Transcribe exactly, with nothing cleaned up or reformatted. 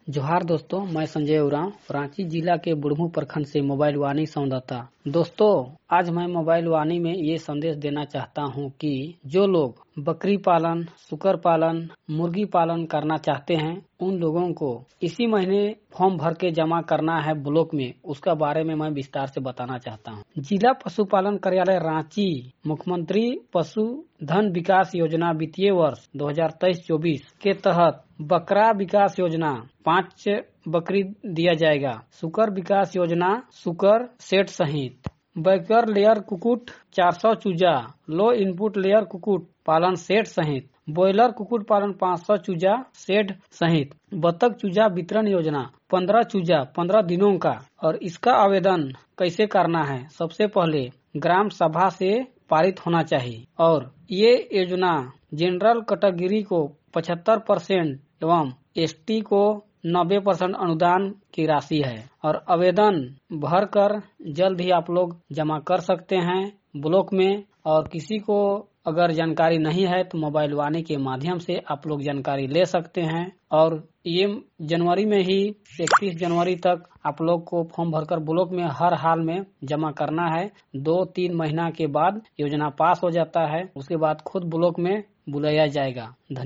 जोहार दोस्तों, मैं संजय उरांव रांची जिला के बुढ़मू प्रखंड से मोबाइल वाणी संवाददाता। दोस्तों, आज मैं मोबाइल वाणी में ये संदेश देना चाहता हूँ कि जो लोग बकरी पालन, सुकर पालन, मुर्गी पालन करना चाहते हैं, उन लोगों को इसी महीने फॉर्म भर के जमा करना है ब्लॉक में। उसका बारे में मैं विस्तार से बताना चाहता हूँ। जिला पशुपालन कार्यालय रांची मुख्यमंत्री पशु धन विकास योजना वित्तीय वर्ष दो हजार तेईस चौबीस के तहत बकरा विकास योजना पाँच बकरी दिया जाएगा। सुकर विकास योजना सुकर सेट सहित बैकर लेयर कुकुट चार सौ चूजा, लो इनपुट लेयर कुकुट पालन सेट सहित बॉयलर कुकुट पालन पाँच सौ चूजा सेट सहित बतख चूजा वितरण योजना पंद्रह चूजा पंद्रह दिनों का। और इसका आवेदन कैसे करना है? सबसे पहले ग्राम सभा से पारित होना चाहिए और ये योजना जनरल कैटेगरी को पचहत्तर परसेंट एवं एसटी को नब्बे परसेंट अनुदान की राशि है। और आवेदन भर कर जल्द ही आप लोग जमा कर सकते हैं ब्लॉक में। और किसी को अगर जानकारी नहीं है तो मोबाइल वाणी के माध्यम से आप लोग जानकारी ले सकते हैं। और ये जनवरी में ही इकतीस जनवरी तक आप लोग को फॉर्म भरकर ब्लॉक में हर हाल में जमा करना है। दो तीन महीना के बाद योजना पास हो जाता है, उसके बाद खुद ब्लॉक में बुलाया जाएगा। धन्यवाद।